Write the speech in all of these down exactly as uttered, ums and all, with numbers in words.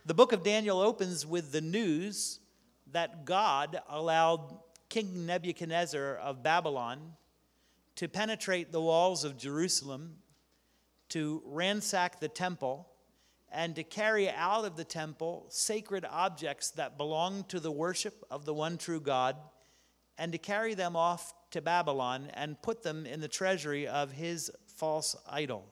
The book of Daniel opens with the news that God allowed King Nebuchadnezzar of Babylon to penetrate the walls of Jerusalem, to ransack the temple, and to carry out of the temple sacred objects that belong to the worship of the one true God, and to carry them off to Babylon and put them in the treasury of his false idol.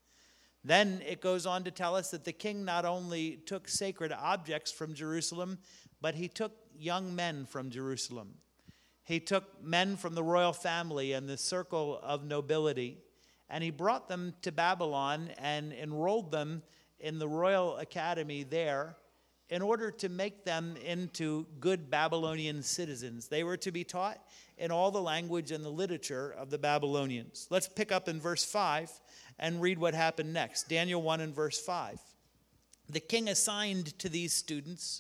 Then it goes on to tell us that the king not only took sacred objects from Jerusalem, but he took young men from Jerusalem. He took men from the royal family and the circle of nobility, and he brought them to Babylon and enrolled them in the royal academy there in order to make them into good Babylonian citizens. They were to be taught in all the language and the literature of the Babylonians. Let's pick up in verse five and read what happened next. Daniel one and verse five. The king assigned to these students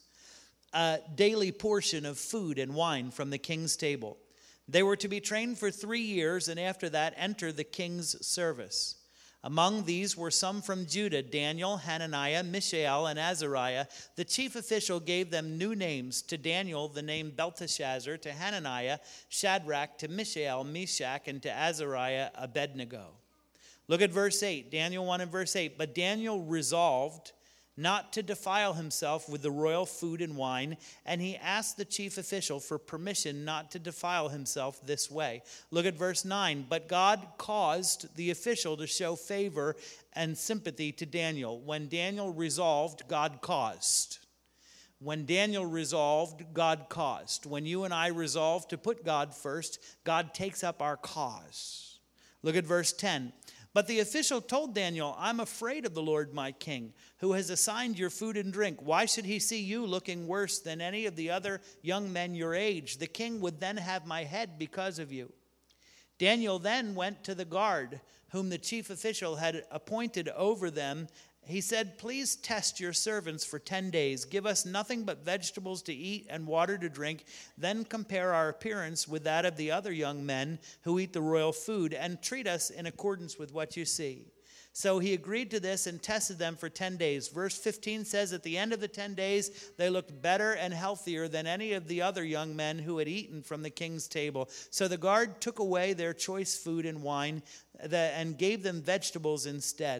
a daily portion of food and wine from the king's table. They were to be trained for three years and after that enter the king's service. Among these were some from Judah, Daniel, Hananiah, Mishael, and Azariah. The chief official gave them new names. To Daniel, the name Belteshazzar. To Hananiah, Shadrach. To Mishael, Meshach. And to Azariah, Abednego. Look at verse eight, Daniel one and verse eight. But Daniel resolved not to defile himself with the royal food and wine, and he asked the chief official for permission not to defile himself this way. Look at verse nine. But God caused the official to show favor and sympathy to Daniel. When Daniel resolved, God caused. When Daniel resolved, God caused. When you and I resolve to put God first, God takes up our cause. Look at verse ten. But the official told Daniel, I'm afraid of the Lord my king, who has assigned your food and drink. Why should he see you looking worse than any of the other young men your age? The king would then have my head because of you. Daniel then went to the guard, whom the chief official had appointed over them. He said, please test your servants for ten days. Give us nothing but vegetables to eat and water to drink. Then compare our appearance with that of the other young men who eat the royal food, and treat us in accordance with what you see. So he agreed to this and tested them for ten days. Verse fifteen says, at the end of the ten days, they looked better and healthier than any of the other young men who had eaten from the king's table. So the guard took away their choice food and wine and gave them vegetables instead.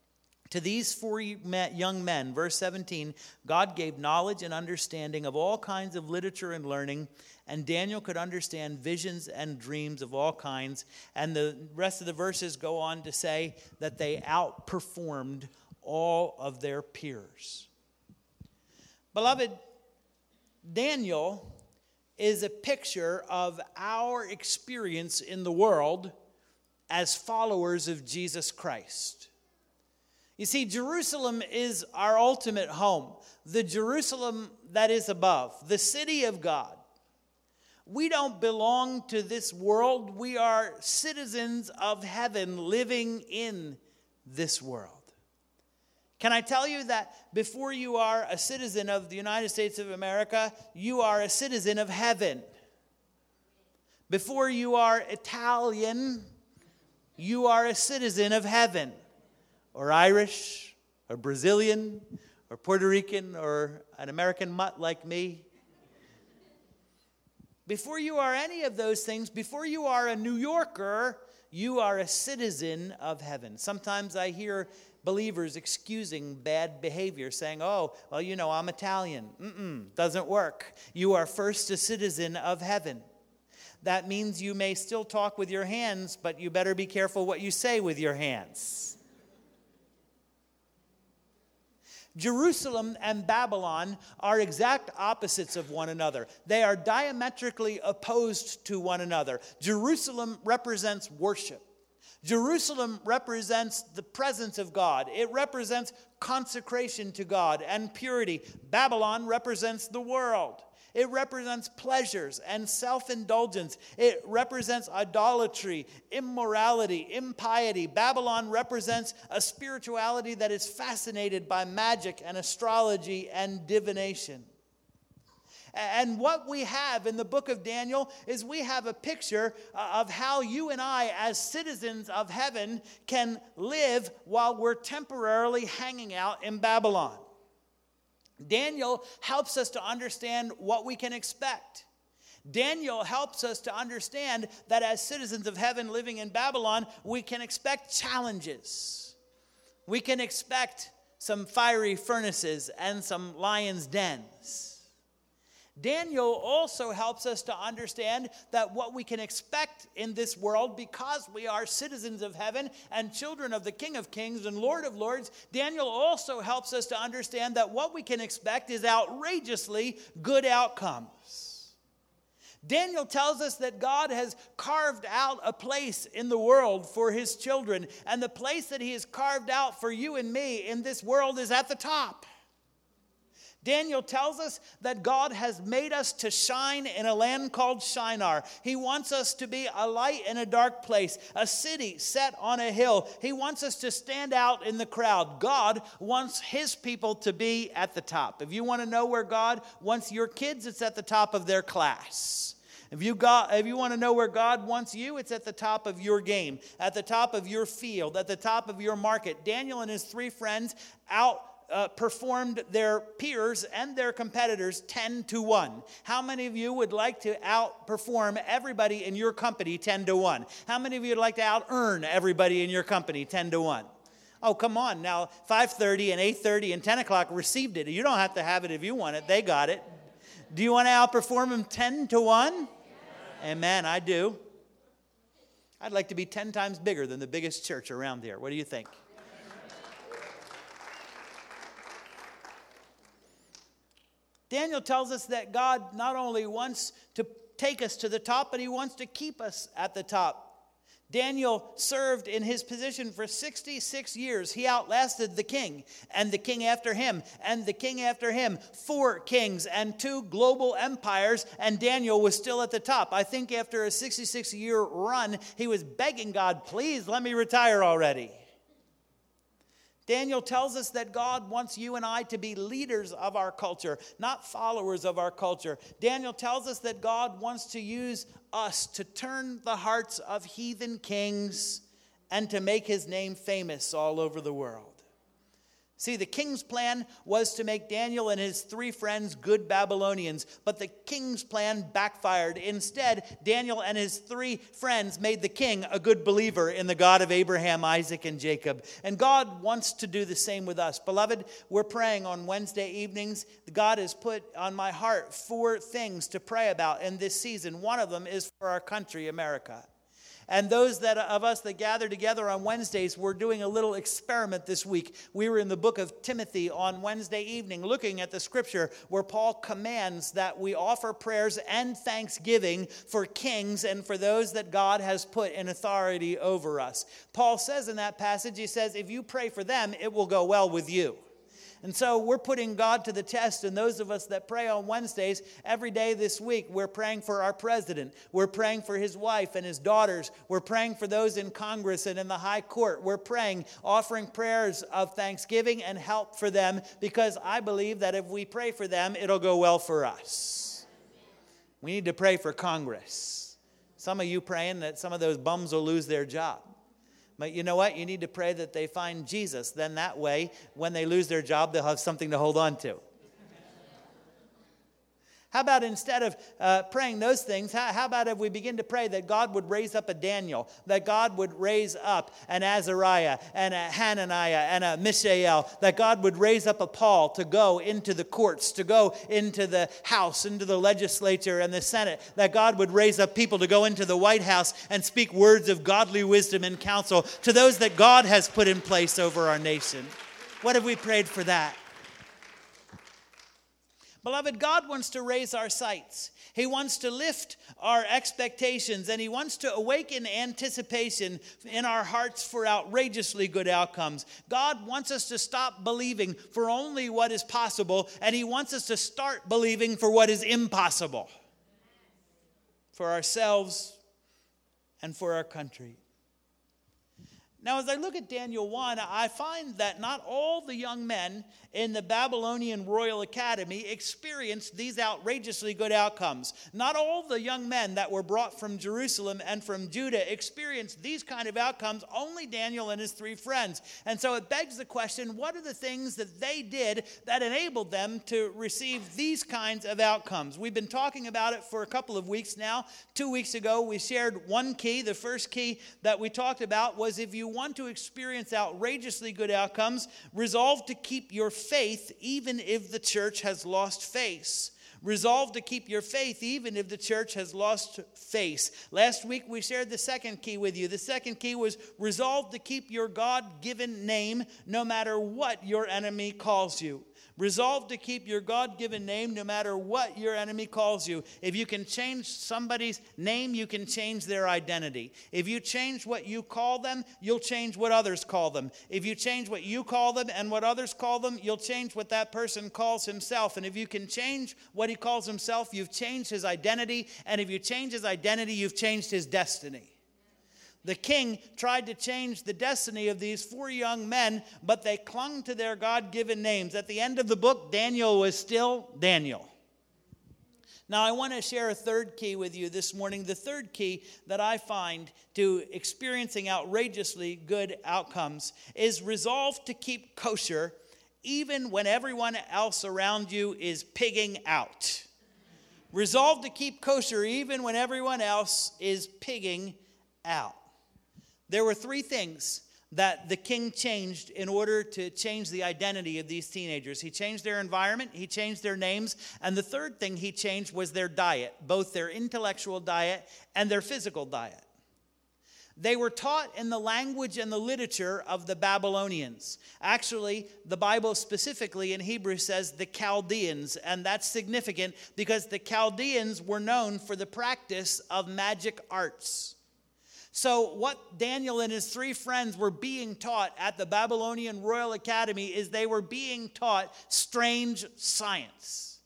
To these four young men, verse seventeen, God gave knowledge and understanding of all kinds of literature and learning, and Daniel could understand visions and dreams of all kinds. And the rest of the verses go on to say that they outperformed all of their peers. Beloved, Daniel is a picture of our experience in the world as followers of Jesus Christ. You see, Jerusalem is our ultimate home, the Jerusalem that is above, the city of God. We don't belong to this world. We are citizens of heaven living in this world. Can I tell you that before you are a citizen of the United States of America, you are a citizen of heaven? Before you are Italian, you are a citizen of heaven. Or Irish, or Brazilian, or Puerto Rican, or an American mutt like me. Before you are any of those things, before you are a New Yorker, you are a citizen of heaven. Sometimes I hear believers excusing bad behavior, saying, oh, well, you know, I'm Italian. Mm-mm, doesn't work. You are first a citizen of heaven. That means you may still talk with your hands, but you better be careful what you say with your hands. Jerusalem and Babylon are exact opposites of one another. They are diametrically opposed to one another. Jerusalem represents worship. Jerusalem represents the presence of God. It represents consecration to God and purity. Babylon represents the world. It represents pleasures and self-indulgence. It represents idolatry, immorality, impiety. Babylon represents a spirituality that is fascinated by magic and astrology and divination. And what we have in the book of Daniel is we have a picture of how you and I, as citizens of heaven, can live while we're temporarily hanging out in Babylon. Daniel helps us to understand what we can expect. Daniel helps us to understand that as citizens of heaven living in Babylon, we can expect challenges. We can expect some fiery furnaces and some lions' dens. Daniel also helps us to understand that what we can expect in this world, because we are citizens of heaven and children of the King of Kings and Lord of Lords, Daniel also helps us to understand that what we can expect is outrageously good outcomes. Daniel tells us that God has carved out a place in the world for his children, and the place that he has carved out for you and me in this world is at the top. Daniel tells us that God has made us to shine in a land called Shinar. He wants us to be a light in a dark place, a city set on a hill. He wants us to stand out in the crowd. God wants his people to be at the top. If you want to know where God wants your kids, it's at the top of their class. If you, got, if you want to know where God wants you, it's at the top of your game, at the top of your field, at the top of your market. Daniel and his three friends out Uh, performed their peers and their competitors ten to one. How many of you would like to outperform everybody in your company ten to one? How many of you would like to out-earn everybody in your company ten to one? Oh, come on. Now, five thirty and eight thirty and ten o'clock received it. You don't have to have it if you want it. They got it. Do you want to outperform them ten to one? Amen, I do. I'd like to be ten times bigger than the biggest church around here. What do you think? Daniel tells us that God not only wants to take us to the top, but he wants to keep us at the top. Daniel served in his position for sixty-six years. He outlasted the king, and the king after him, and the king after him. Four kings and two global empires, and Daniel was still at the top. I think after a sixty-six-year run, he was begging God, please let me retire already. Daniel tells us that God wants you and I to be leaders of our culture, not followers of our culture. Daniel tells us that God wants to use us to turn the hearts of heathen kings and to make his name famous all over the world. See, the king's plan was to make Daniel and his three friends good Babylonians, but the king's plan backfired. Instead, Daniel and his three friends made the king a good believer in the God of Abraham, Isaac, and Jacob. And God wants to do the same with us. Beloved, we're praying on Wednesday evenings. God has put on my heart four things to pray about in this season. One of them is for our country, America. And those that of us that gather together on Wednesdays, we're doing a little experiment this week. We were in the book of Timothy on Wednesday evening looking at the scripture where Paul commands that we offer prayers and thanksgiving for kings and for those that God has put in authority over us. Paul says in that passage, he says, if you pray for them, it will go well with you. And so we're putting God to the test, and those of us that pray on Wednesdays, every day this week, we're praying for our president. We're praying for his wife and his daughters. We're praying for those in Congress and in the high court. We're praying, offering prayers of thanksgiving and help for them, because I believe that if we pray for them, it'll go well for us. We need to pray for Congress. Some of you praying that some of those bums will lose their job. But you know what? You need to pray that they find Jesus. Then that way, when they lose their job, they'll have something to hold on to. How about instead of uh, praying those things, how, how about if we begin to pray that God would raise up a Daniel, that God would raise up an Azariah and a Hananiah and a Mishael, that God would raise up a Paul to go into the courts, to go into the House, into the legislature and the Senate, that God would raise up people to go into the White House and speak words of godly wisdom and counsel to those that God has put in place over our nation. What have we prayed for that? Beloved, God wants to raise our sights. He wants to lift our expectations, and he wants to awaken anticipation in our hearts for outrageously good outcomes. God wants us to stop believing for only what is possible, and he wants us to start believing for what is impossible for ourselves and for our country. Now, as I look at Daniel one, I find that not all the young men in the Babylonian Royal Academy experienced these outrageously good outcomes. Not all the young men that were brought from Jerusalem and from Judah experienced these kind of outcomes, only Daniel and his three friends. And so it begs the question, what are the things that they did that enabled them to receive these kinds of outcomes? We've been talking about it for a couple of weeks now. Two weeks ago, we shared one key. The first key that we talked about was if you want to experience outrageously good outcomes, resolve to keep your faith even if the church has lost face. Resolve to keep your faith even if the church has lost face. Last week we shared the second key with you. The second key was resolve to keep your God-given name no matter what your enemy calls you. Resolve to keep your God-given name no matter what your enemy calls you. If you can change somebody's name, you can change their identity. If you change what you call them, you'll change what others call them. If you change what you call them and what others call them, you'll change what that person calls himself. And if you can change what he calls himself, you've changed his identity. And if you change his identity, you've changed his destiny. The king tried to change the destiny of these four young men, but they clung to their God-given names. At the end of the book, Daniel was still Daniel. Now, I want to share a third key with you this morning. The third key that I find to experiencing outrageously good outcomes is resolve to keep kosher even when everyone else around you is pigging out. Resolve to keep kosher even when everyone else is pigging out. There were three things that the king changed in order to change the identity of these teenagers. He changed their environment, he changed their names, and the third thing he changed was their diet, both their intellectual diet and their physical diet. They were taught in the language and the literature of the Babylonians. Actually, the Bible specifically in Hebrew says the Chaldeans, and that's significant because the Chaldeans were known for the practice of magic arts. So what Daniel and his three friends were being taught at the Babylonian Royal Academy is they were being taught strange science.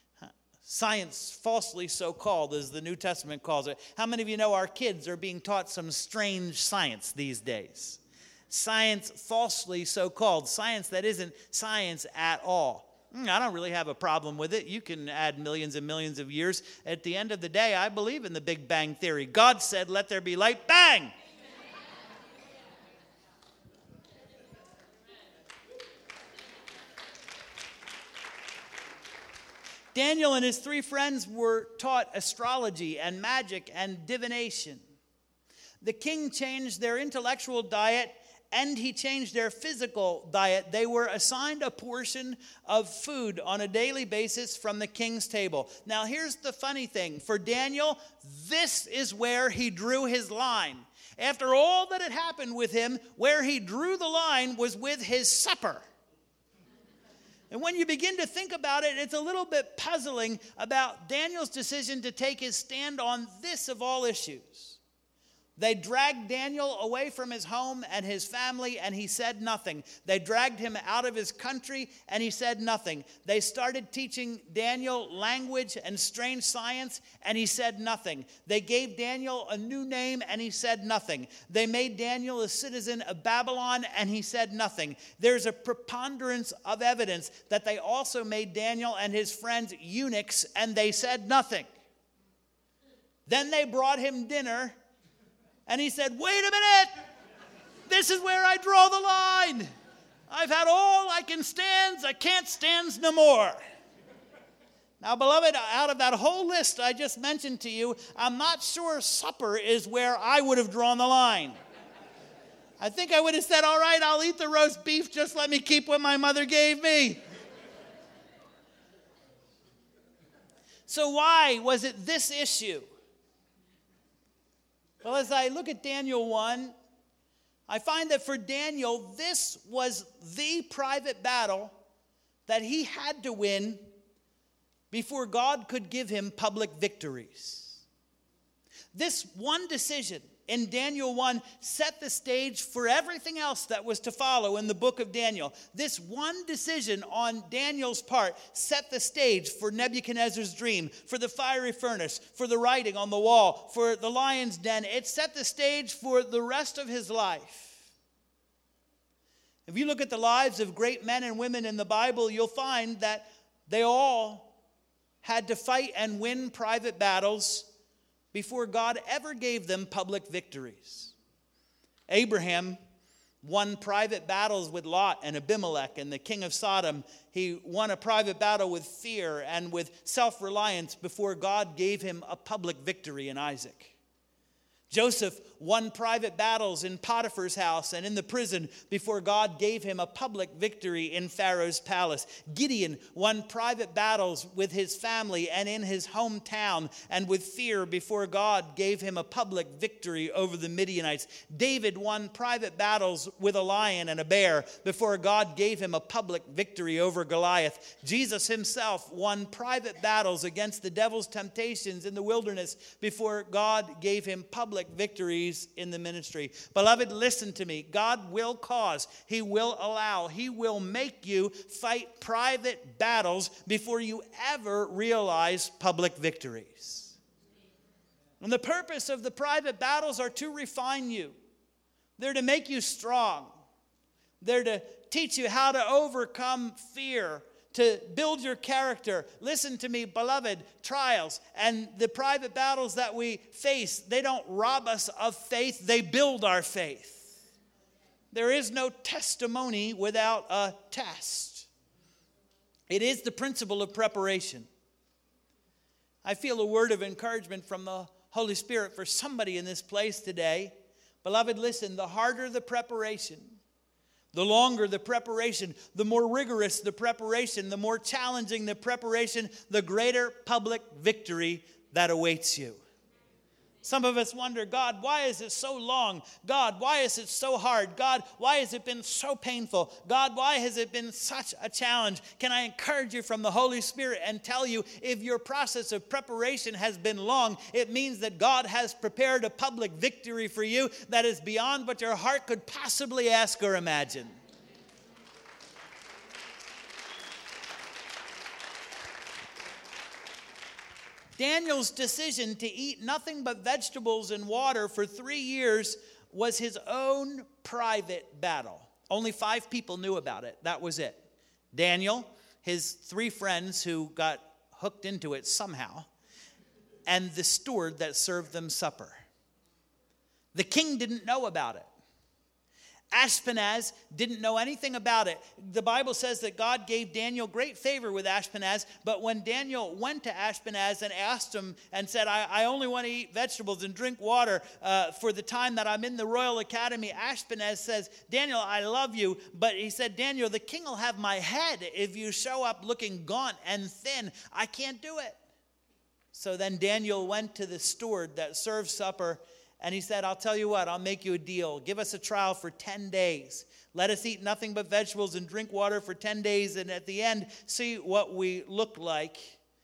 Science falsely so called, as the New Testament calls it. How many of you know our kids are being taught some strange science these days? Science falsely so called. Science that isn't science at all. I don't really have a problem with it. You can add millions and millions of years. At the end of the day, I believe in the Big Bang Theory. God said, let there be light. Bang! Daniel and his three friends were taught astrology and magic and divination. The king changed their intellectual diet and he changed their physical diet. They were assigned a portion of food on a daily basis from the king's table. Now, here's the funny thing. For Daniel, this is where he drew his line. After all that had happened with him, where he drew the line was with his supper. And when you begin to think about it, it's a little bit puzzling about Daniel's decision to take his stand on this of all issues. They dragged Daniel away from his home and his family, and he said nothing. They dragged him out of his country, and he said nothing. They started teaching Daniel language and strange science, and he said nothing. They gave Daniel a new name, and he said nothing. They made Daniel a citizen of Babylon, and he said nothing. There's a preponderance of evidence that they also made Daniel and his friends eunuchs, and they said nothing. Then they brought him dinner, and he said, wait a minute, this is where I draw the line. I've had all I can stand, I can't stand no more. Now, beloved, out of that whole list I just mentioned to you, I'm not sure supper is where I would have drawn the line. I think I would have said, all right, I'll eat the roast beef, just let me keep what my mother gave me. So why was it this issue? Well, as I look at Daniel one, I find that for Daniel, this was the private battle that he had to win before God could give him public victories. This one decision in Daniel one set the stage for everything else that was to follow in the book of Daniel. This one decision on Daniel's part set the stage for Nebuchadnezzar's dream, for the fiery furnace, for the writing on the wall, for the lion's den. It set the stage for the rest of his life. If you look at the lives of great men and women in the Bible, you'll find that they all had to fight and win private battles before God ever gave them public victories. Abraham won private battles with Lot and Abimelech and the king of Sodom. He won a private battle with fear and with self-reliance before God gave him a public victory in Isaac. Joseph won private battles in Potiphar's house and in the prison before God gave him a public victory in Pharaoh's palace. Gideon won private battles with his family and in his hometown and with fear before God gave him a public victory over the Midianites. David won private battles with a lion and a bear before God gave him a public victory over Goliath. Jesus himself won private battles against the devil's temptations in the wilderness before God gave him public victories in the ministry. Beloved, listen to me. God will cause, He will allow, He will make you fight private battles before you ever realize public victories. And the purpose of the private battles are to refine you. They're to make you strong. They're to teach you how to overcome fear, to build your character. Listen to me, beloved, trials and the private battles that we face, they don't rob us of faith, they build our faith. There is no testimony without a test. It is the principle of preparation. I feel a word of encouragement from the Holy Spirit for somebody in this place today. Beloved, listen, the harder the preparation, the longer the preparation, the more rigorous the preparation, the more challenging the preparation, the greater public victory that awaits you. Some of us wonder, God, why is it so long? God, why is it so hard? God, why has it been so painful? God, why has it been such a challenge? Can I encourage you from the Holy Spirit and tell you, if your process of preparation has been long, it means that God has prepared a public victory for you that is beyond what your heart could possibly ask or imagine. Daniel's decision to eat nothing but vegetables and water for three years was his own private battle. Only five people knew about it. That was it. Daniel, his three friends who got hooked into it somehow, and the steward that served them supper. The king didn't know about it. Ashpenaz didn't know anything about it. The Bible says that God gave Daniel great favor with Ashpenaz, but when Daniel went to Ashpenaz and asked him and said, I, I only want to eat vegetables and drink water uh, for the time that I'm in the royal academy, Ashpenaz says, Daniel, I love you, but he said, Daniel, the king will have my head if you show up looking gaunt and thin. I can't do it. So then Daniel went to the steward that served supper, and he said, I'll tell you what, I'll make you a deal. Give us a trial for ten days. Let us eat nothing but vegetables and drink water for ten days, and at the end, see what we look like.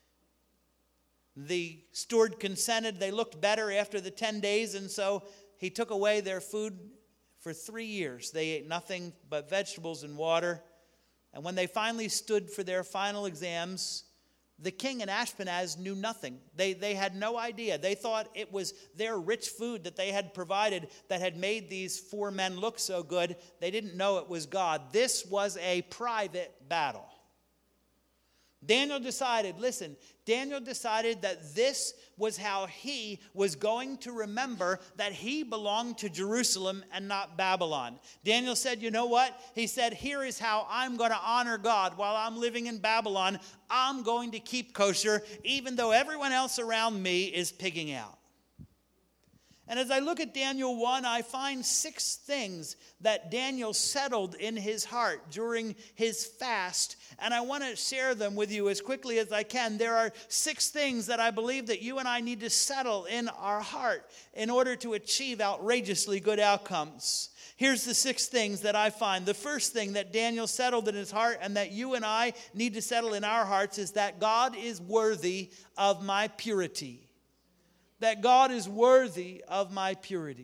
The steward consented. They looked better after the ten days, and so he took away their food for three years. They ate nothing but vegetables and water. And when they finally stood for their final exams, the king and Ashpenaz knew nothing. They, they had no idea. They thought it was their rich food that they had provided that had made these four men look so good. They didn't know it was God. This was a private battle. Daniel decided, listen, Daniel decided that this was how he was going to remember that he belonged to Jerusalem and not Babylon. Daniel said, you know what? He said, here is how I'm going to honor God while I'm living in Babylon. I'm going to keep kosher, even though everyone else around me is pigging out. And as I look at Daniel one, I find six things that Daniel settled in his heart during his fast. And I want to share them with you as quickly as I can. There are six things that I believe that you and I need to settle in our heart in order to achieve outrageously good outcomes. Here's the six things that I find. The first thing that Daniel settled in his heart and that you and I need to settle in our hearts is that God is worthy of my purity. That God is worthy of my purity.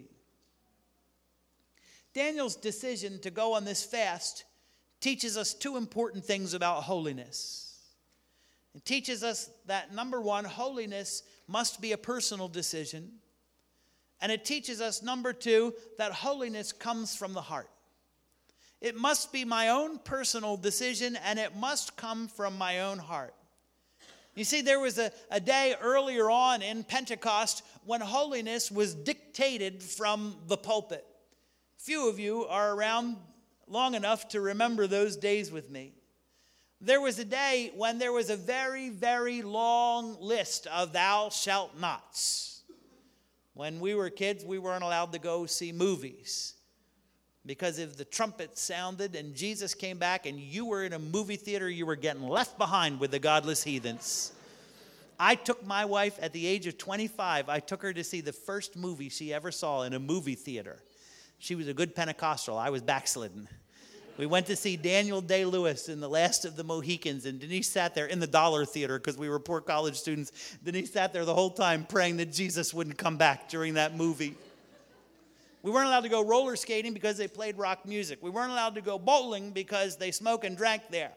Daniel's decision to go on this fast teaches us two important things about holiness. It teaches us that, number one, holiness must be a personal decision. And it teaches us, number two, that holiness comes from the heart. It must be my own personal decision, and it must come from my own heart. You see, there was a, a day earlier on in Pentecost when holiness was dictated from the pulpit. Few of you are around long enough to remember those days with me. There was a day when there was a very, very long list of thou shalt nots. When we were kids, we weren't allowed to go see movies. Because if the trumpet sounded and Jesus came back and you were in a movie theater, you were getting left behind with the godless heathens. I took my wife at the age of twenty-five, I took her to see the first movie she ever saw in a movie theater. She was a good Pentecostal. I was backslidden. We went to see Daniel Day-Lewis in The Last of the Mohicans, and Denise sat there in the Dollar Theater because we were poor college students. Denise sat there the whole time praying that Jesus wouldn't come back during that movie. We weren't allowed to go roller skating because they played rock music. We weren't allowed to go bowling because they smoked and drank there.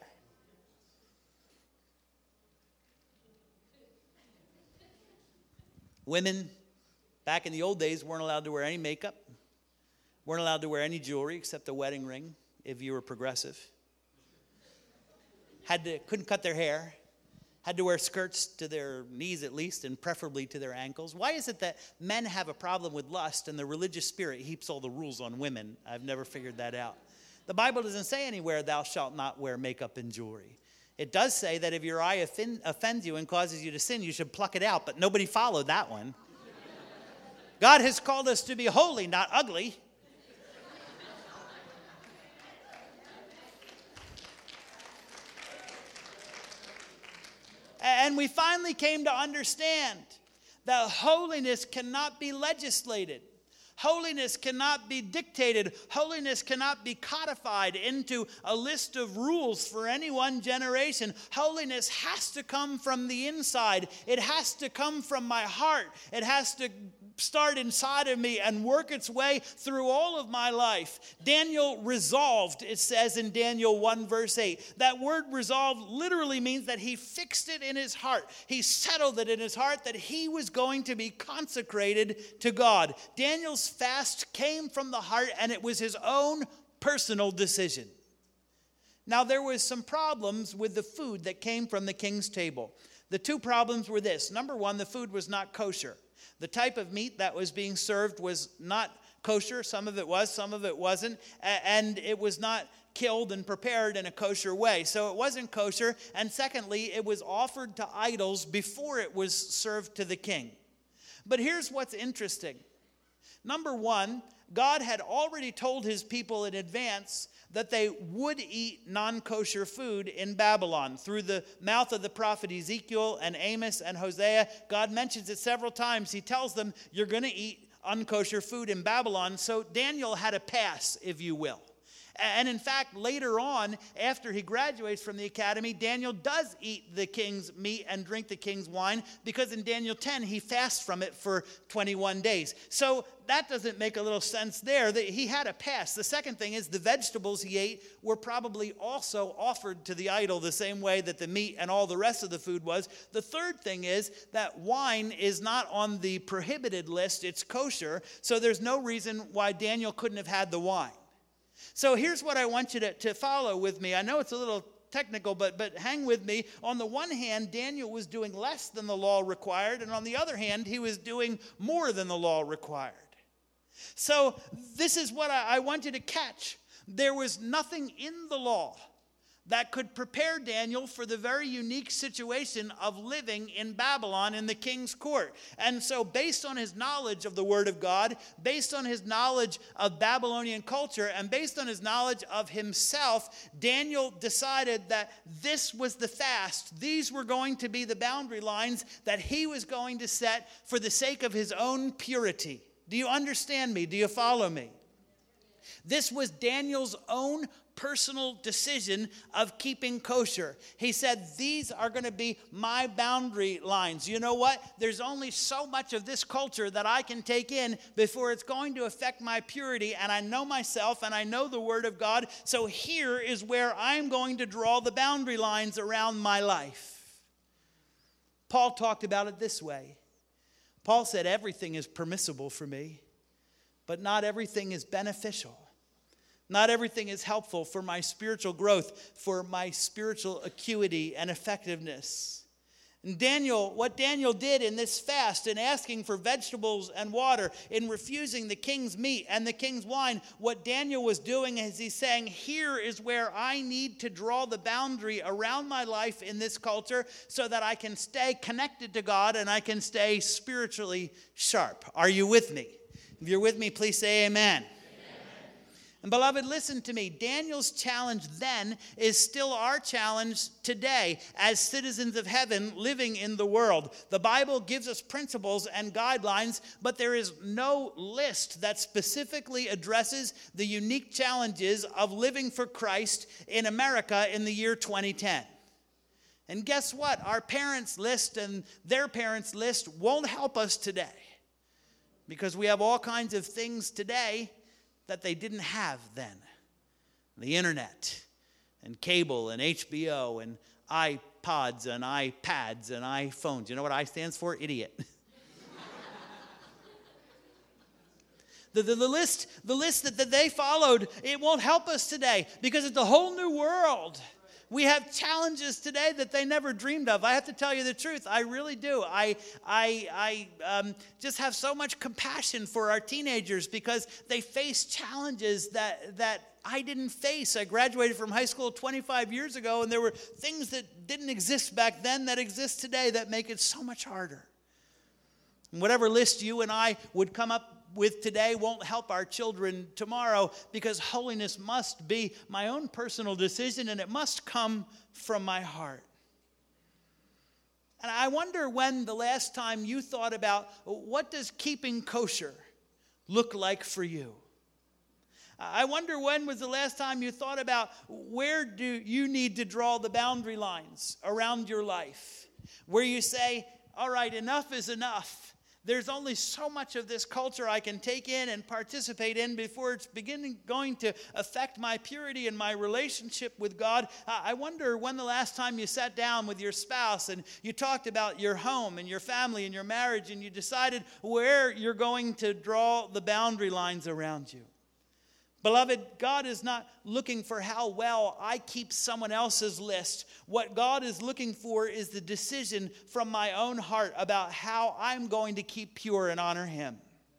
Women, back in the old days, weren't allowed to wear any makeup, weren't allowed to wear any jewelry except a wedding ring if you were progressive. Had to, couldn't cut their hair. Had to wear skirts to their knees at least, and preferably to their ankles. Why is it that men have a problem with lust and the religious spirit heaps all the rules on women? I've never figured that out. The Bible doesn't say anywhere, thou shalt not wear makeup and jewelry. It does say that if your eye offend, offends you and causes you to sin, you should pluck it out, but nobody followed that one. God has called us to be holy, not ugly. And we finally came to understand that holiness cannot be legislated. Holiness cannot be dictated. Holiness cannot be codified into a list of rules for any one generation. Holiness has to come from the inside. It has to come from my heart. It has to start inside of me and work its way through all of my life. Daniel resolved, it says in Daniel one verse eight. That word resolved literally means that he fixed it in his heart. He settled it in his heart that he was going to be consecrated to God. Daniel's fast came from the heart, and it was his own personal decision. Now, there was some problems with the food that came from the king's table. The two problems were this. Number one, the food was not kosher. The type of meat that was being served was not kosher. Some of it was, some of it wasn't. And it was not killed and prepared in a kosher way. So it wasn't kosher. And secondly, it was offered to idols before it was served to the king. But here's what's interesting. Number one, God had already told his people in advance that they would eat non-kosher food in Babylon. Through the mouth of the prophet Ezekiel and Amos and Hosea, God mentions it several times. He tells them, you're going to eat unkosher food in Babylon. So Daniel had a pass, if you will. And in fact, later on, after he graduates from the academy, Daniel does eat the king's meat and drink the king's wine, because in Daniel ten, he fasts from it for twenty-one days. So that doesn't make a little sense there. He had a pass. The second thing is the vegetables he ate were probably also offered to the idol the same way that the meat and all the rest of the food was. The third thing is that wine is not on the prohibited list. It's kosher. So there's no reason why Daniel couldn't have had the wine. So here's what I want you to, to follow with me. I know it's a little technical, but, but hang with me. On the one hand, Daniel was doing less than the law required, and on the other hand, he was doing more than the law required. So this is what I, I want you to catch. There was nothing in the law that could prepare Daniel for the very unique situation of living in Babylon in the king's court. And so based on his knowledge of the Word of God, based on his knowledge of Babylonian culture, and based on his knowledge of himself, Daniel decided that this was the fast. These were going to be the boundary lines that he was going to set for the sake of his own purity. Do you understand me? Do you follow me? This was Daniel's own personal decision of keeping kosher. He said, these are going to be my boundary lines. You know what? There's only so much of this culture that I can take in before it's going to affect my purity. And I know myself and I know the Word of God. So here is where I'm going to draw the boundary lines around my life. Paul talked about it this way. Paul said, everything is permissible for me, but not everything is beneficial. Not everything is helpful for my spiritual growth, for my spiritual acuity and effectiveness. And Daniel, what Daniel did in this fast, in asking for vegetables and water, in refusing the king's meat and the king's wine, what Daniel was doing is he's saying, here is where I need to draw the boundary around my life in this culture so that I can stay connected to God and I can stay spiritually sharp. Are you with me? If you're with me, please say amen. And beloved, listen to me. Daniel's challenge then is still our challenge today as citizens of heaven living in the world. The Bible gives us principles and guidelines, but there is no list that specifically addresses the unique challenges of living for Christ in America in the year twenty ten. And guess what? Our parents' list and their parents' list won't help us today, because we have all kinds of things today that they didn't have then. The internet and cable and H B O and iPods and iPads and iPhones. You know what I stands for? Idiot. the, the, the list, the list that, that they followed, it won't help us today because it's a whole new world. We have challenges today that they never dreamed of. I have to tell you the truth. I really do. I, I, I um, just have so much compassion for our teenagers because they face challenges that, that I didn't face. I graduated from high school twenty-five years ago, and there were things that didn't exist back then that exist today that make it so much harder. And whatever list you and I would come up with today won't help our children tomorrow, because holiness must be my own personal decision and it must come from my heart. And I wonder when the last time you thought about what does keeping kosher look like for you? I wonder when was the last time you thought about where do you need to draw the boundary lines around your life, where you say, all right, enough is enough. There's only so much of this culture I can take in and participate in before it's beginning going to affect my purity and my relationship with God. I wonder when the last time you sat down with your spouse and you talked about your home and your family and your marriage and you decided where you're going to draw the boundary lines around you. Beloved, God is not looking for how well I keep someone else's list. What God is looking for is the decision from my own heart about how I'm going to keep pure and honor Him.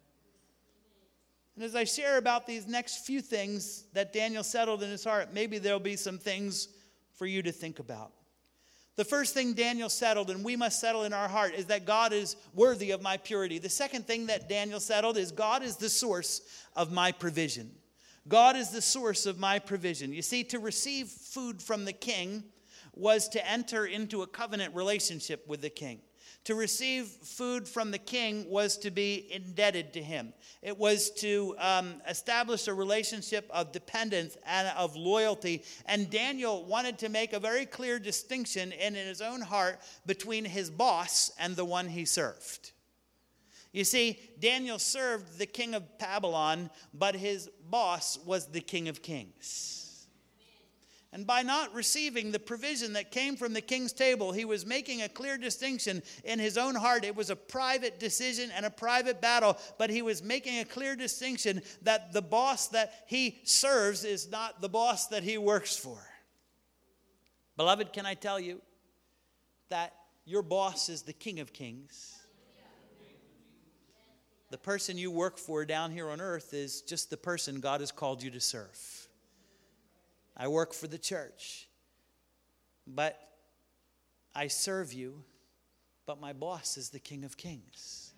And as I share about these next few things that Daniel settled in his heart, maybe there'll be some things for you to think about. The first thing Daniel settled, and we must settle in our heart, is that God is worthy of my purity. The second thing that Daniel settled is God is the source of my provision. God is the source of my provision. You see, to receive food from the king was to enter into a covenant relationship with the king. To receive food from the king was to be indebted to him. It was to um, establish a relationship of dependence and of loyalty. And Daniel wanted to make a very clear distinction in his own heart between his boss and the one he served. You see, Daniel served the king of Babylon, but his boss was the King of Kings. And by not receiving the provision that came from the king's table, he was making a clear distinction in his own heart. It was a private decision and a private battle, but he was making a clear distinction that the boss that he serves is not the boss that he works for. Beloved, can I tell you that your boss is the King of Kings? The person you work for down here on earth is just the person God has called you to serve. I work for the church, but I serve you, but my boss is the King of Kings.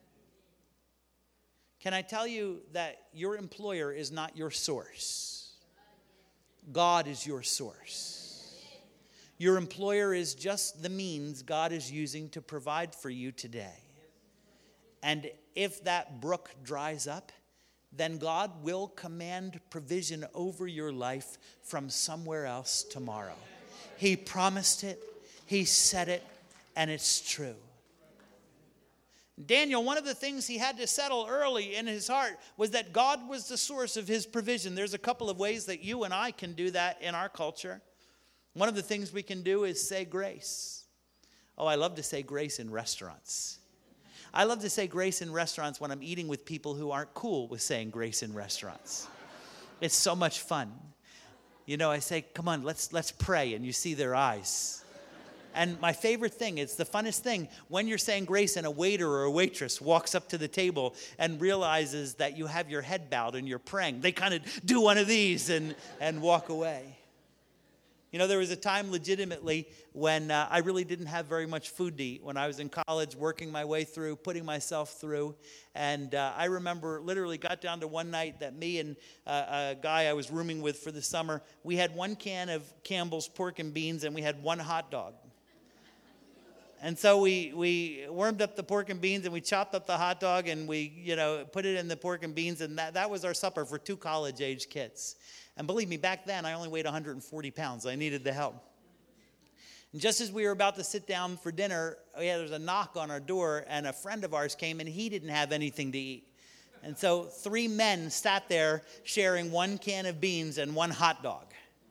Can I tell you that your employer is not your source? God is your source. Your employer is just the means God is using to provide for you today. And if that brook dries up, then God will command provision over your life from somewhere else tomorrow. He promised it, He said it, and it's true. Daniel, one of the things he had to settle early in his heart was that God was the source of his provision. There's a couple of ways that you and I can do that in our culture. One of the things we can do is say grace. Oh, I love to say grace in restaurants. I love to say grace in restaurants when I'm eating with people who aren't cool with saying grace in restaurants. It's so much fun. You know, I say, come on, let's let's pray, and you see their eyes. And my favorite thing, it's the funnest thing, when you're saying grace and a waiter or a waitress walks up to the table and realizes that you have your head bowed and you're praying. They kind of do one of these and, and walk away. You know, there was a time legitimately when uh, I really didn't have very much food to eat. When I was in college, working my way through, putting myself through. And uh, I remember literally got down to one night that me and uh, a guy I was rooming with for the summer, we had one can of Campbell's pork and beans and we had one hot dog. And so we we warmed up the pork and beans and we chopped up the hot dog and we, you know, put it in the pork and beans, and that, that was our supper for two college-age kids. And believe me, back then I only weighed one hundred forty pounds. I needed the help. And just as we were about to sit down for dinner, yeah, there was a knock on our door, and a friend of ours came, and he didn't have anything to eat. And so three men sat there sharing one can of beans and one hot dog.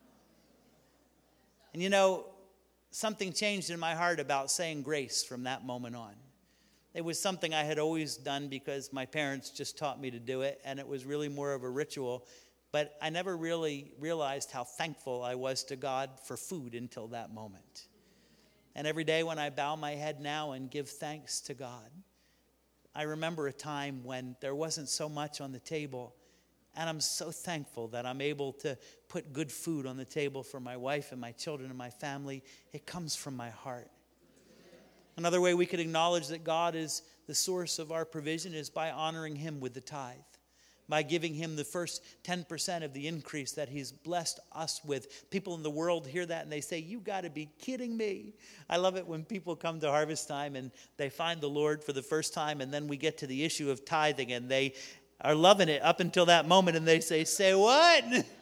And you know, something changed in my heart about saying grace from that moment on. It was something I had always done because my parents just taught me to do it, and it was really more of a ritual. But I never really realized how thankful I was to God for food until that moment. And every day when I bow my head now and give thanks to God, I remember a time when there wasn't so much on the table, and I'm so thankful that I'm able to put good food on the table for my wife and my children and my family. It comes from my heart. Another way we could acknowledge that God is the source of our provision is by honoring him with the tithe, by giving him the first ten percent of the increase that he's blessed us with. People in the world hear that and they say, you got to be kidding me. I love it when people come to harvest time and they find the Lord for the first time, and then we get to the issue of tithing and they are loving it up until that moment, and they say, say what?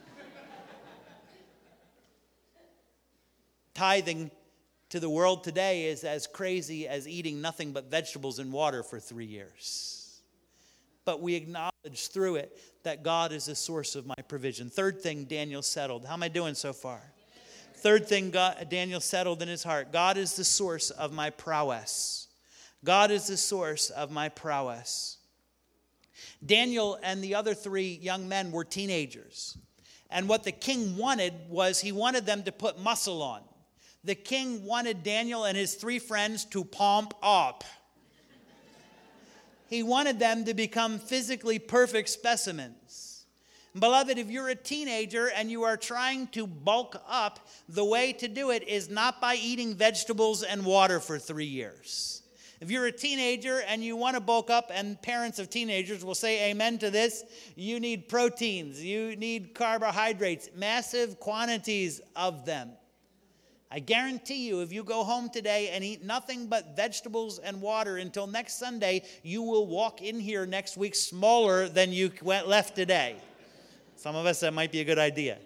Tithing to the world today is as crazy as eating nothing but vegetables and water for three years. But we acknowledge through it that God is the source of my provision. Third thing Daniel settled. How am I doing so far? Third thing God, Daniel settled in his heart. God is the source of my prowess. God is the source of my prowess. Daniel and the other three young men were teenagers. And what the king wanted was he wanted them to put muscle on. The king wanted Daniel and his three friends to pump up. He wanted them to become physically perfect specimens. Beloved, if you're a teenager and you are trying to bulk up, the way to do it is not by eating vegetables and water for three years. If you're a teenager and you want to bulk up, and parents of teenagers will say amen to this, you need proteins, you need carbohydrates, massive quantities of them. I guarantee you, if you go home today and eat nothing but vegetables and water until next Sunday, you will walk in here next week smaller than you went left today. Some of us, that might be a good idea.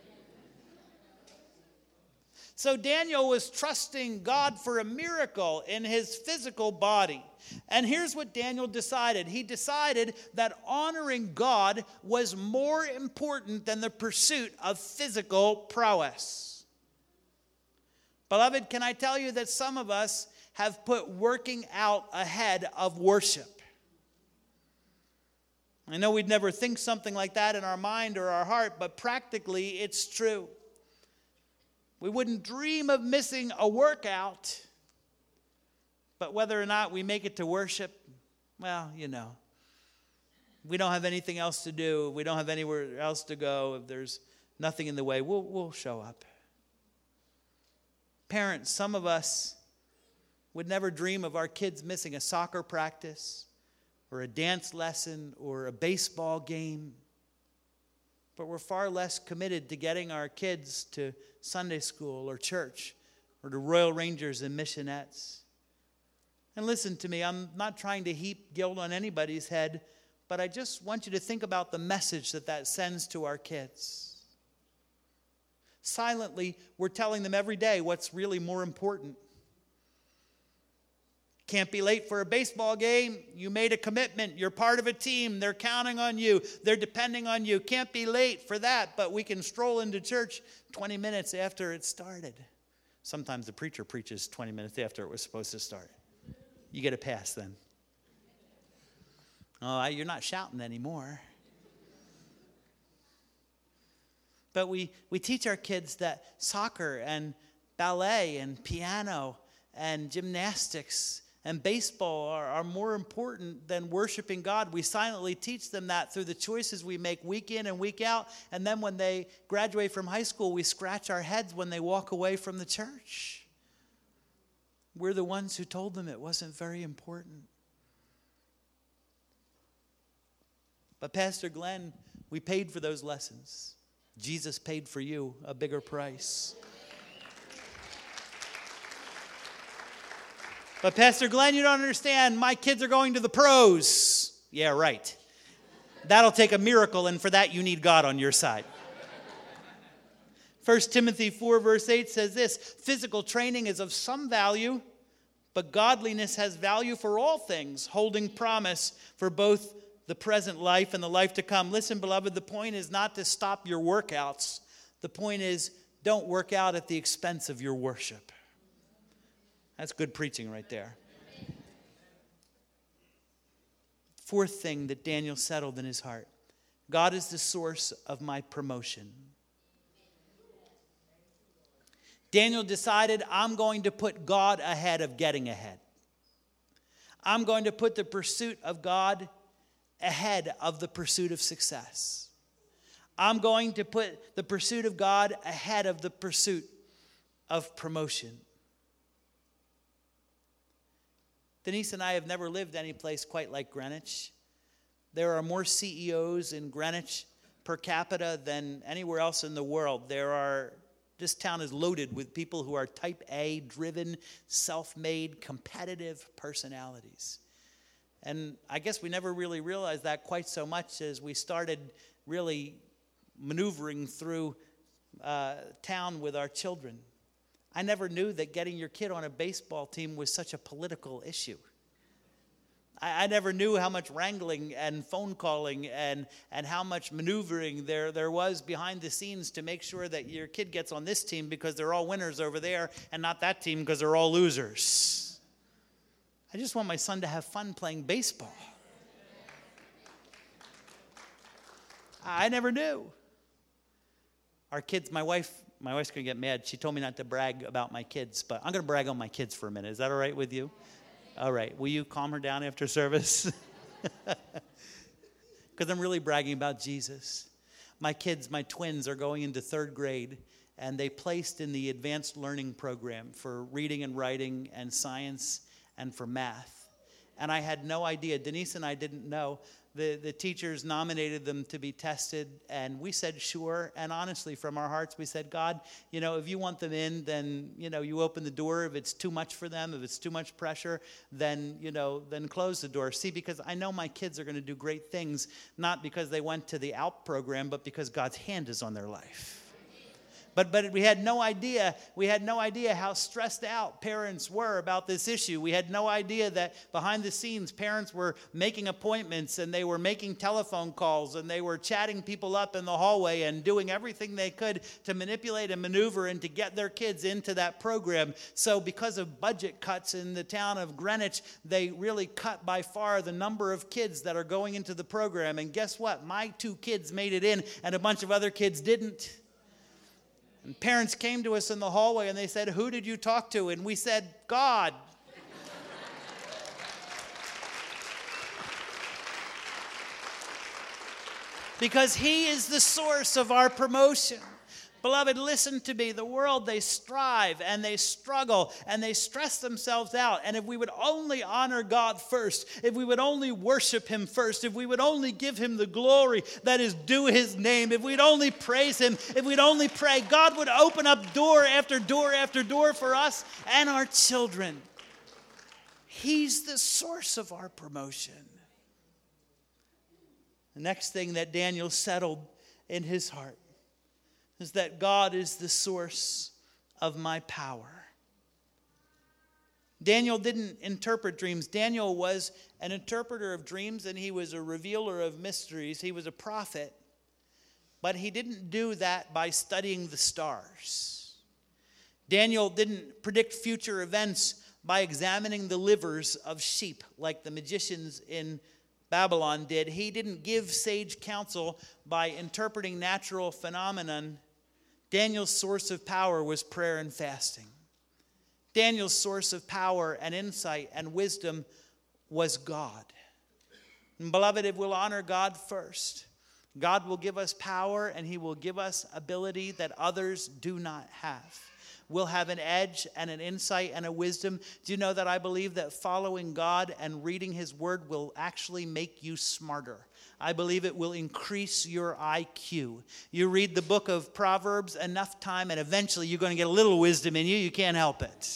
So Daniel was trusting God for a miracle in his physical body. And here's what Daniel decided. He decided that honoring God was more important than the pursuit of physical prowess. Beloved, can I tell you that some of us have put working out ahead of worship? I know we'd never think something like that in our mind or our heart, but practically it's true. We wouldn't dream of missing a workout, but whether or not we make it to worship, well, you know, we don't have anything else to do. We don't have anywhere else to go. If there's nothing in the way, we'll, we'll show up. Parents, some of us would never dream of our kids missing a soccer practice or a dance lesson or a baseball game. But we're far less committed to getting our kids to Sunday school or church or to Royal Rangers and missionettes. And listen to me, I'm not trying to heap guilt on anybody's head, but I just want you to think about the message that that sends to our kids. Silently, we're telling them every day what's really more important. Can't be late for a baseball game. You made a commitment. You're part of a team. They're counting on you. They're depending on you. Can't be late for that, but we can stroll into church twenty minutes after it started. Sometimes the preacher preaches twenty minutes after it was supposed to start. You get a pass then. Oh, you're not shouting anymore. But we, we teach our kids that soccer and ballet and piano and gymnastics and baseball are, are more important than worshiping God. We silently teach them that through the choices we make week in and week out. And then when they graduate from high school, we scratch our heads when they walk away from the church. We're the ones who told them it wasn't very important. But Pastor Glenn, we paid for those lessons. Jesus paid for you a bigger price. But Pastor Glenn, you don't understand. My kids are going to the pros. Yeah, right. That'll take a miracle, and for that you need God on your side. First Timothy four verse eight says this, physical training is of some value, but godliness has value for all things, holding promise for both the present life and the life to come. Listen, beloved, the point is not to stop your workouts. The point is, don't work out at the expense of your worship. That's good preaching right there. Fourth thing that Daniel settled in his heart. God is the source of my promotion. Daniel decided, I'm going to put God ahead of getting ahead. I'm going to put the pursuit of God ahead of the pursuit of success. I'm going to put the pursuit of God ahead of the pursuit of promotion. Denise and I have never lived any place quite like Greenwich. There are more C E Os in Greenwich per capita than anywhere else in the world. There are, this town is loaded with people who are type A, driven, self-made, competitive personalities. And I guess we never really realized that quite so much as we started really maneuvering through uh, town with our children. I never knew that getting your kid on a baseball team was such a political issue. I, I never knew how much wrangling and phone calling and, and how much maneuvering there, there was behind the scenes to make sure that your kid gets on this team because they're all winners over there and not that team because they're all losers. I just want my son to have fun playing baseball. I never knew. Our kids, my wife, my wife's going to get mad. She told me not to brag about my kids, but I'm going to brag on my kids for a minute. Is that all right with you? All right. Will you calm her down after service? Because I'm really bragging about Jesus. My kids, my twins, are going into third grade, and they placed in the advanced learning program for reading and writing and science and for math. And I had no idea. Denise and I didn't know. The, the teachers nominated them to be tested, and we said sure. And honestly, from our hearts, we said, God, you know, if you want them in, then, you know, you open the door. If it's too much for them, if it's too much pressure, then, you know, then close the door. See, because I know my kids are going to do great things, not because they went to the ALP program, but because God's hand is on their life. But but we had no idea, we had no idea how stressed out parents were about this issue. We had no idea that behind the scenes parents were making appointments and they were making telephone calls and they were chatting people up in the hallway and doing everything they could to manipulate and maneuver and to get their kids into that program. So because of budget cuts in the town of Greenwich, they really cut by far the number of kids that are going into the program. And guess what? My two kids made it in and a bunch of other kids didn't. And parents came to us in the hallway and they said, who did you talk to? And we said, God. Because he is the source of our promotion. Beloved, listen to me. The world, they strive and they struggle and they stress themselves out. And if we would only honor God first, if we would only worship him first, if we would only give him the glory that is due his name, if we'd only praise him, if we'd only pray, God would open up door after door after door for us and our children. He's the source of our promotion. The next thing that Daniel settled in his heart is that God is the source of my power. Daniel didn't interpret dreams. Daniel was an interpreter of dreams and he was a revealer of mysteries. He was a prophet. But he didn't do that by studying the stars. Daniel didn't predict future events by examining the livers of sheep like the magicians in Babylon did. He didn't give sage counsel by interpreting natural phenomenon. Daniel's source of power was prayer and fasting. Daniel's source of power and insight and wisdom was God. And beloved, if we'll honor God first, God will give us power and he will give us ability that others do not have. We'll have an edge and an insight and a wisdom. Do you know that I believe that following God and reading his word will actually make you smarter? I believe it will increase your I Q. You read the book of Proverbs enough time and eventually you're going to get a little wisdom in you. You can't help it.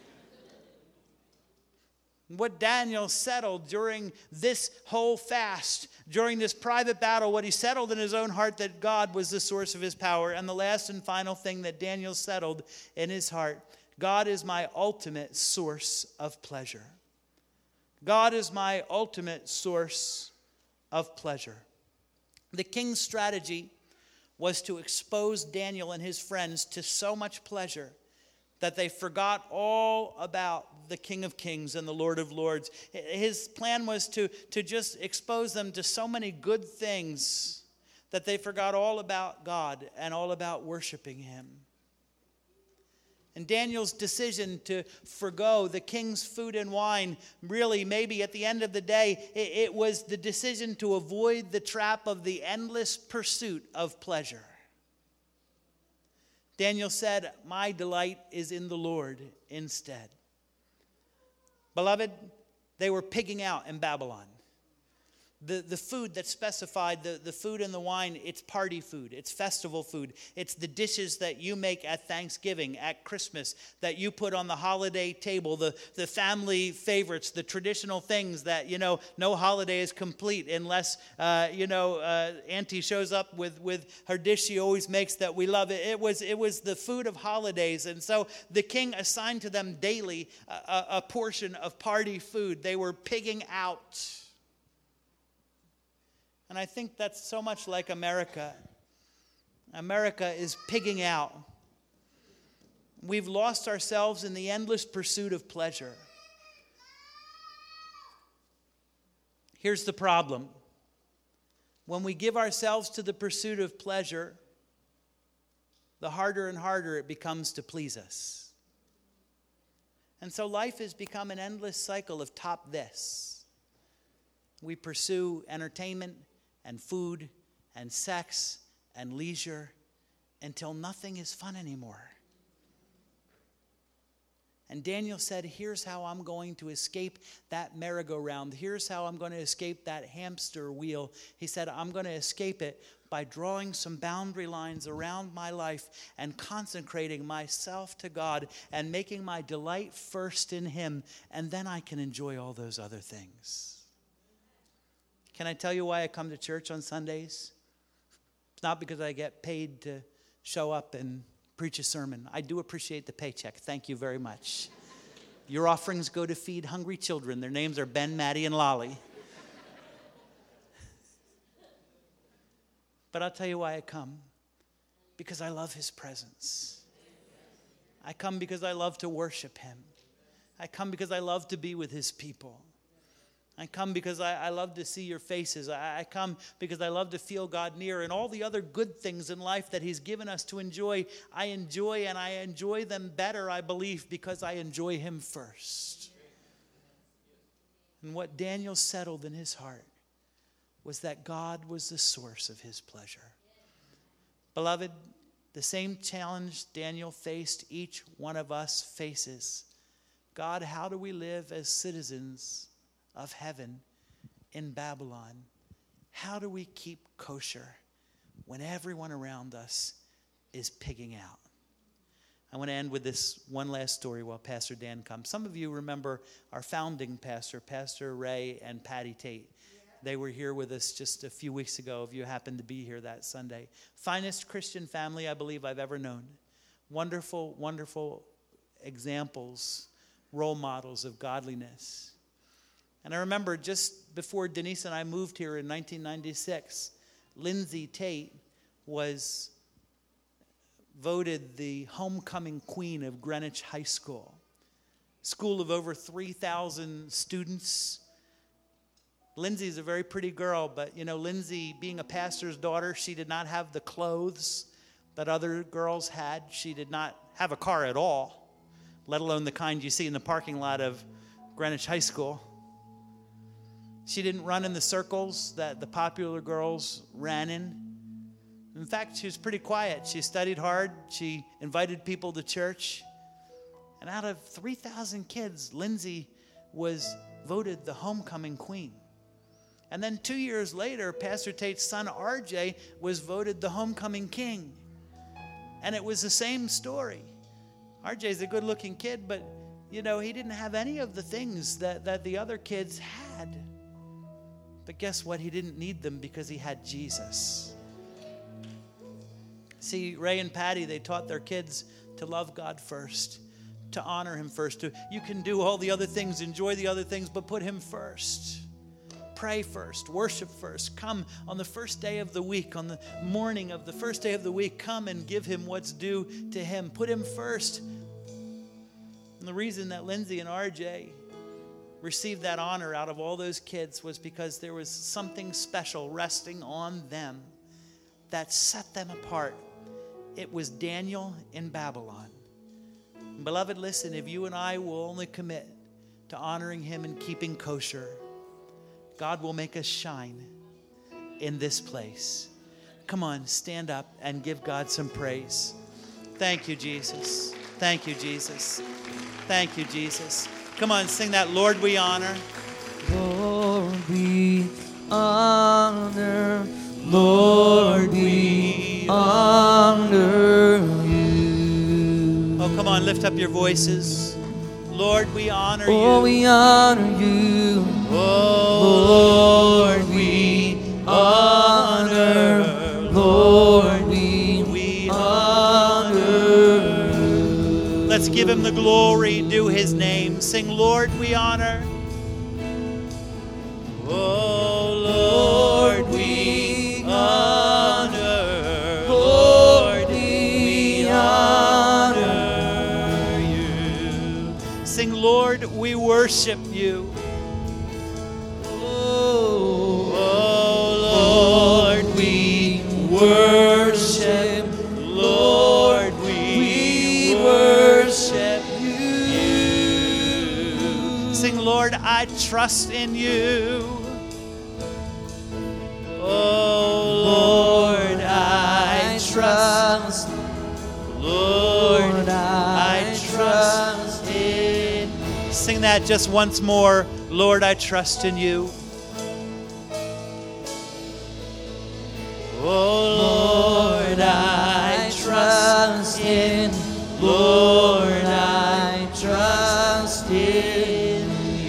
What Daniel settled during this whole fast, during this private battle, what he settled in his own heart, that God was the source of his power. And the last and final thing that Daniel settled in his heart, God is my ultimate source of pleasure. God is my ultimate source of pleasure. The king's strategy was to expose Daniel and his friends to so much pleasure that they forgot all about the King of Kings and the Lord of Lords. His plan was to, to just expose them to so many good things that they forgot all about God and all about worshiping him. And Daniel's decision to forgo the king's food and wine, really, maybe at the end of the day, it, it was the decision to avoid the trap of the endless pursuit of pleasure. Daniel said, my delight is in the Lord instead. Beloved, they were pigging out in Babylon. The, the food that's specified, the, the food and the wine, it's party food. It's festival food. It's the dishes that you make at Thanksgiving, at Christmas, that you put on the holiday table, the, the family favorites, the traditional things that, you know, no holiday is complete unless, uh, you know, uh, Auntie shows up with, with her dish she always makes that we love. It, it, was, it was the food of holidays. And so the king assigned to them daily a, a portion of party food. They were pigging out. And I think that's so much like America. America is pigging out. We've lost ourselves in the endless pursuit of pleasure. Here's the problem. When we give ourselves to the pursuit of pleasure, the harder and harder it becomes to please us. And so life has become an endless cycle of top this. We pursue entertainment and food and sex and leisure until nothing is fun anymore. And Daniel said, here's how I'm going to escape that merry-go-round. Here's how I'm going to escape that hamster wheel. He said, I'm going to escape it by drawing some boundary lines around my life and consecrating myself to God and making my delight first in him, and then I can enjoy all those other things. Can I tell you why I come to church on Sundays? It's not because I get paid to show up and preach a sermon. I do appreciate the paycheck. Thank you very much. Your offerings go to feed hungry children. Their names are Ben, Maddie, and Lolly. But I'll tell you why I come. Because I love his presence. I come because I love to worship him. I come because I love to be with his people. I come because I, I love to see your faces. I, I come because I love to feel God near. And all the other good things in life that he's given us to enjoy, I enjoy, and I enjoy them better, I believe, because I enjoy him first. And what Daniel settled in his heart was that God was the source of his pleasure. Beloved, the same challenge Daniel faced, each one of us faces. God, how do we live as citizens of heaven in Babylon? How do we keep kosher when everyone around us is pigging out? I want to end with this one last story while Pastor Dan comes. Some of you remember our founding pastor, Pastor Ray and Patty Tate. They were here with us just a few weeks ago, if you happened to be here that Sunday. Finest Christian family I believe I've ever known. Wonderful, wonderful examples, role models of godliness. And I remember just before Denise and I moved here in nineteen ninety-six, Lindsay Tate was voted the homecoming queen of Greenwich High School. School of over three thousand students. Lindsay's a very pretty girl, but, you know, Lindsay, being a pastor's daughter, she did not have the clothes that other girls had. She did not have a car at all, let alone the kind you see in the parking lot of Greenwich High School. She didn't run in the circles that the popular girls ran in. In fact, she was pretty quiet. She studied hard. She invited people to church. And out of three thousand kids, Lindsay was voted the homecoming queen. And then two years later, Pastor Tate's son, R J, was voted the homecoming king. And it was the same story. R J's a good-looking kid, but, you know, he didn't have any of the things that, that the other kids had. But guess what? He didn't need them because he had Jesus. See, Ray and Patty, they taught their kids to love God first, to honor him first. To, you can do all the other things, enjoy the other things, but put him first. Pray first, worship first. Come on the first day of the week, on the morning of the first day of the week, come and give him what's due to him. Put him first. And the reason that Lindsay and R J received that honor out of all those kids was because there was something special resting on them that set them apart. It was Daniel in Babylon. Beloved, listen, if you and I will only commit to honoring him and keeping kosher, God will make us shine in this place. Come on, stand up and give God some praise. Thank you, Jesus. Thank you, Jesus. Thank you, Jesus. Come on, sing that, Lord, we honor. Lord, we honor. Lord, we honor you. Oh, come on, lift up your voices. Lord, we honor you. Oh, we honor you. Oh, Lord, we honor. Lord, we, we honor. Let's give him the glory, do his name. Sing, Lord, we honor. Oh, Lord, we honor. Lord, we honor you. Sing, Lord, we worship you. Worship, Lord, we worship you. Sing, Lord, I trust in you. Oh, Lord, I trust. Lord, I trust in. Sing that just once more. Lord, I trust in you. Oh, Lord, I trust in. Lord, I trust in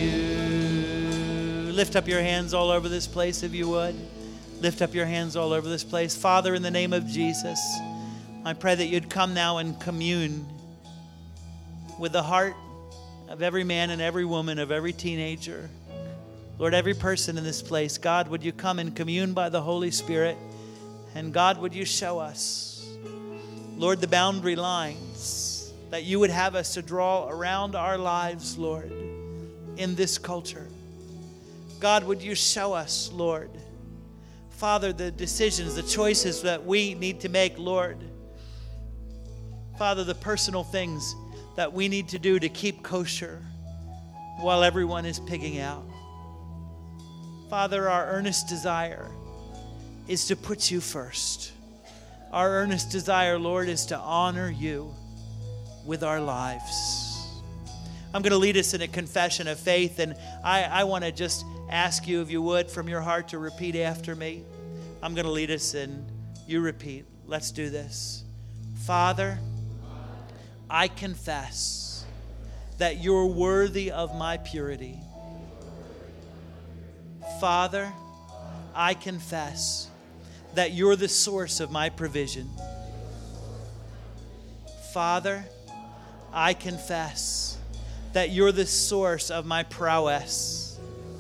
you. Lift up your hands all over this place, if you would. Lift up your hands all over this place. Father, in the name of Jesus, I pray that you'd come now and commune with the heart of every man and every woman, of every teenager. Lord, every person in this place, God, would you come and commune by the Holy Spirit? And God, would you show us, Lord, the boundary lines that you would have us to draw around our lives, Lord, in this culture. God, would you show us, Lord, Father, the decisions, the choices that we need to make, Lord. Father, the personal things that we need to do to keep kosher while everyone is pigging out. Father, our earnest desire is to put you first. Our earnest desire, Lord, is to honor you with our lives. I'm going to lead us in a confession of faith, and I, I want to just ask you, if you would, from your heart to repeat after me. I'm going to lead us, and you repeat. Let's do this. Father, I confess that you're worthy of my purity. Father, I confess that you're the source of my provision. Father, I confess that you're the source of my prowess.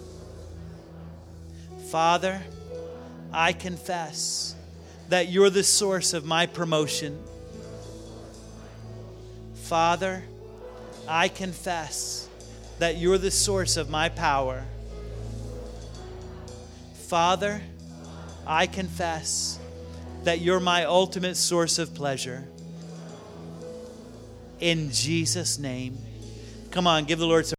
Father, I confess that you're the source of my promotion. Father, I confess that you're the source of my power. Father, I confess that you're my ultimate source of pleasure. In Jesus' name. Come on, give the Lord some